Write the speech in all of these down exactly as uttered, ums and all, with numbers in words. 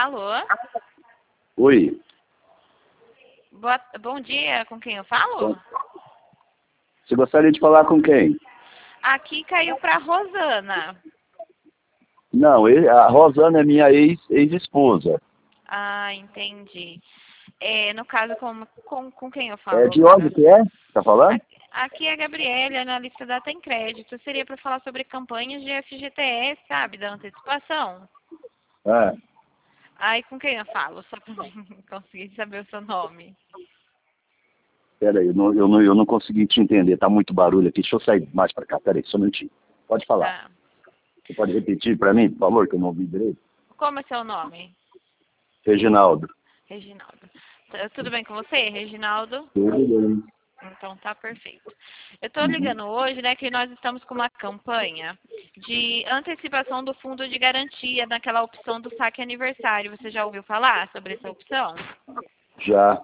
Alô? Oi. Boa, bom dia, com quem eu falo? Você gostaria de falar com quem? Aqui caiu para Rosana. Não, ele- a Rosana é minha ex, ex-esposa. Ah, entendi. É, no caso, com, com, com quem eu falo É, de agora? onde que é? Tá falando? Aqui, aqui é a Gabriele, analista da Tem Crédito. Seria para falar sobre campanhas de F G T S, sabe, da antecipação. É. Aí com quem eu falo? Só para conseguir saber o seu nome. Peraí, eu não, eu, não, eu não consegui te entender, tá muito barulho aqui. Deixa eu sair mais pra cá, peraí, só um minutinho. Pode falar. Tá. Você pode repetir pra mim, por favor, que eu não ouvi direito? Como é seu nome? Reginaldo. Reginaldo. T- Tudo bem com você, Reginaldo? Tudo bem. Então tá perfeito. Eu estou ligando hoje, né, que nós estamos com uma campanha de antecipação do fundo de garantia naquela opção do saque aniversário. Você já ouviu falar sobre essa opção? Já.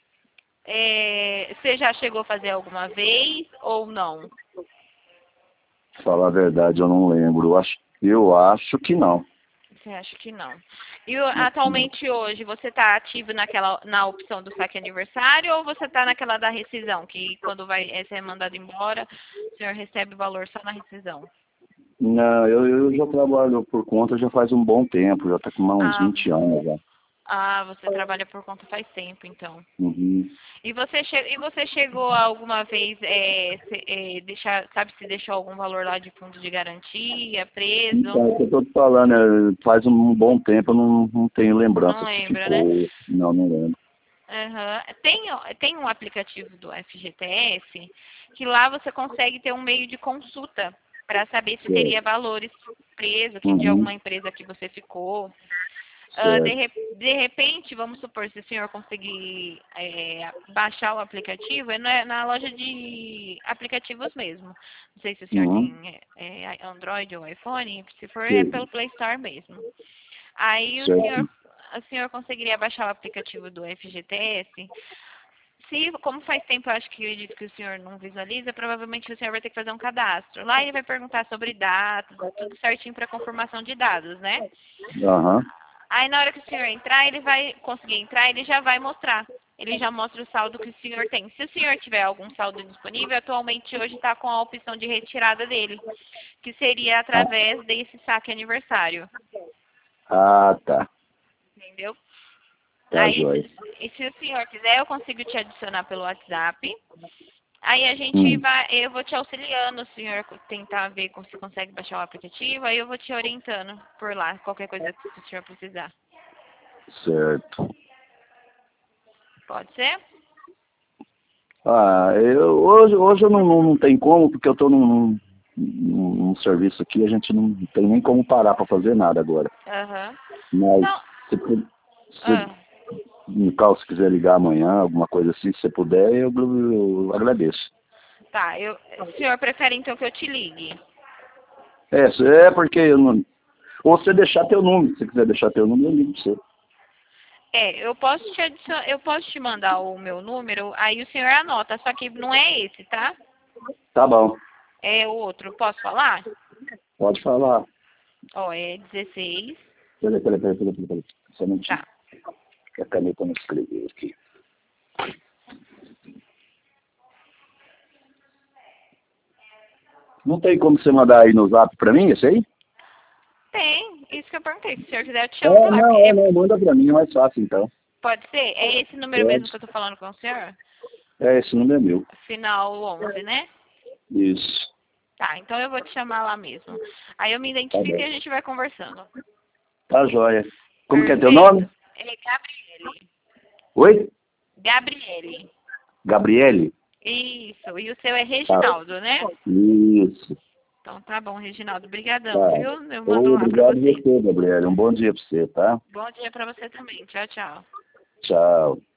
É, você já chegou a fazer alguma vez ou não? Falar a verdade, eu não lembro. Eu acho, eu acho que não. Você acha que não? E o- atualmente hoje você está ativo naquela na opção do saque aniversário ou você está naquela da rescisão, que quando vai é, ser mandado embora, o senhor recebe o valor só na rescisão? Não, eu, eu já trabalho por conta já faz um bom tempo, já tá com uns Ah, vinte anos já. ah, você trabalha por conta faz tempo, então. Uhum. E você, che e você chegou alguma vez, é, se- é, deixar, sabe se deixou algum valor lá de fundo de garantia, preso? Então, é o que eu tô te falando, é, faz um bom tempo, eu não, não tenho lembrança Não se lembra, ficou. né? Não, não lembro. Aham. Tem, o- tem um aplicativo do F G T S que lá você consegue ter um meio de consulta para saber se Certo. teria valores presos que de Uhum. alguma empresa que você ficou. Ah, de, Certo. re- de repente, vamos supor, se o senhor conseguir é, baixar o aplicativo, é na, na loja de aplicativos mesmo. Não sei se o senhor Uhum. tem é, é, Android ou iPhone, se for é Sim. pelo Play Store mesmo. Aí o senhor, Certo. o senhor conseguiria baixar o aplicativo do F G T S. Se, como faz tempo, eu acho que eu acredito que o senhor não visualiza, provavelmente o senhor vai ter que fazer um cadastro. Lá ele vai perguntar sobre dados, tudo certinho para confirmação de dados, né? Aham. Aí na hora que o senhor entrar, ele vai conseguir entrar, ele já vai mostrar. Ele já mostra o saldo que o senhor tem. Se o senhor tiver algum saldo disponível, atualmente hoje está com a opção de retirada dele, que seria Ah, através desse saque aniversário. ah, tá. Entendeu? Tá, Aí, joia. se, e se o senhor quiser, eu consigo te adicionar pelo WhatsApp. Aí a gente Hum, vai, eu vou te auxiliando, o senhor tentar ver se consegue baixar o aplicativo, aí eu vou te orientando por lá, qualquer coisa que o senhor precisar. certo. Pode ser? Ah, eu, hoje, hoje eu não, não, não tenho como, porque eu tô num, num, num serviço aqui, a gente não tem nem como parar para fazer nada agora. Aham. Mas Não. se, pu- se, Ah, no caso, se quiser ligar amanhã, alguma coisa assim, se você puder, eu, eu agradeço. tá, eu, o senhor prefere então que eu te ligue? É, se- é porque eu não. Ou você deixar teu número, se você quiser deixar teu número, eu ligo pra você. É, eu posso te adicionar, eu posso te mandar o meu número, aí o senhor anota, só que não é esse, tá? Tá bom, É o outro, posso falar? pode falar. Ó, é dezesseis, Peraí, peraí, peraí, peraí, peraí. Só um minutinho. tá. Que a caneta não escreveu aqui. Não tem como você mandar aí no zap pra mim, esse aí? Tem, isso que eu perguntei, se o senhor quiser eu te É, chamo no zap. não, é, É, não, manda pra mim, é mais fácil então. pode ser? É esse número mesmo Pode. que eu tô falando com o senhor? É, esse número é meu. Final onze, né? Isso. Tá, então eu vou te chamar lá mesmo. Aí eu me Tá identifico e bom. a gente vai conversando. Tá jóia. Como que é teu Perfeito. nome? É Gabriele. Oi? Gabriele. Gabriele? Isso, e o seu é Tá. Reginaldo, né? Isso. Então tá bom, Reginaldo. Obrigadão, Tá. viu? Eu mando lá pra Obrigado você. você, Gabriele. Um bom dia pra você, tá? Bom dia pra você também. Tchau, tchau. Tchau.